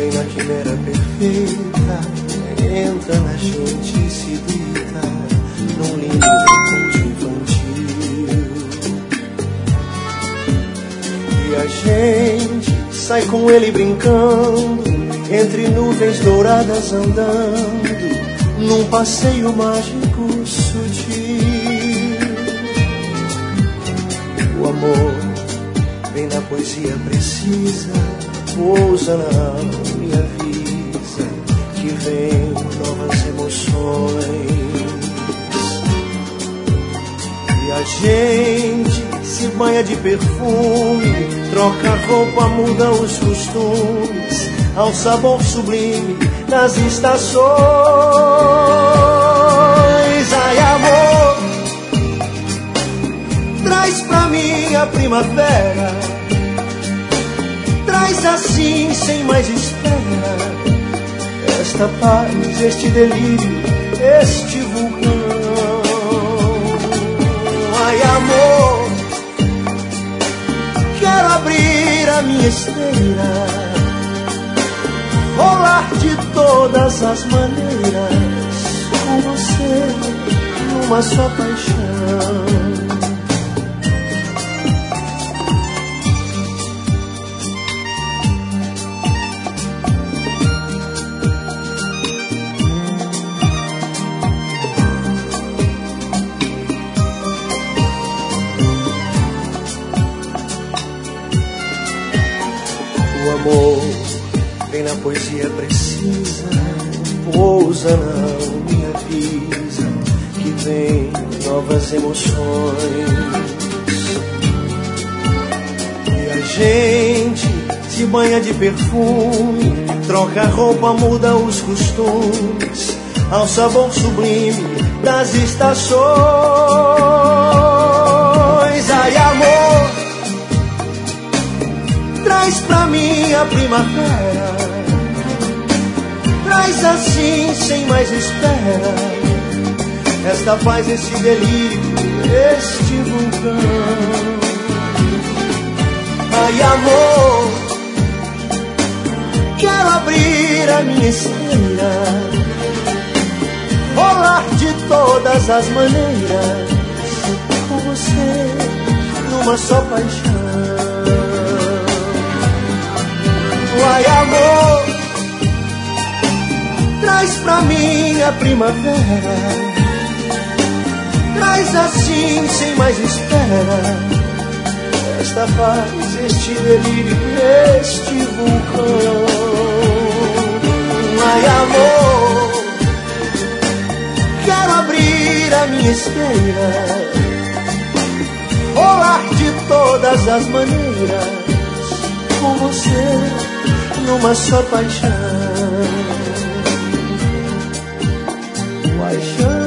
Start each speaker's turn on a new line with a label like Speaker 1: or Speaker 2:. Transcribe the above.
Speaker 1: vem na quimera perfeita, entra na gente e se deita num lindo conto infantil. E a gente sai com ele brincando, entre nuvens douradas andando, num passeio mágico sutil. O amor vem na poesia precisa, pousa na alma e avisa que vem novas emoções. E a gente se banha de perfume, troca roupa, muda os costumes, ao sabor sublime das estações. Ai, amor, traz pra mim a primavera, traz assim sem mais espera esta paz, este delírio, este vulcão. Ai, amor, quero abrir a minha esteira, rolar de todas as maneiras com você numa só paixão. O amor vem na poesia precisa, pousa na alma e avisa que vem novas emoções. E a gente se banha de perfume, troca roupa, muda os costumes, ao sabor sublime das estações. Ai, amor, traz pra mim a primavera, traz assim sem mais espera esta paz, esse delírio, este vulcão. Ai, amor, quero abrir a minha esteira, rolar de todas as maneiras com você numa só paixão. Ai, amor, traz pra mim a primavera, traz assim sem mais espera esta paz, este delírio, este vulcão. Ai, amor, quero abrir a minha esteira, rolar de todas as maneiras com você numa só paixão. Paixão.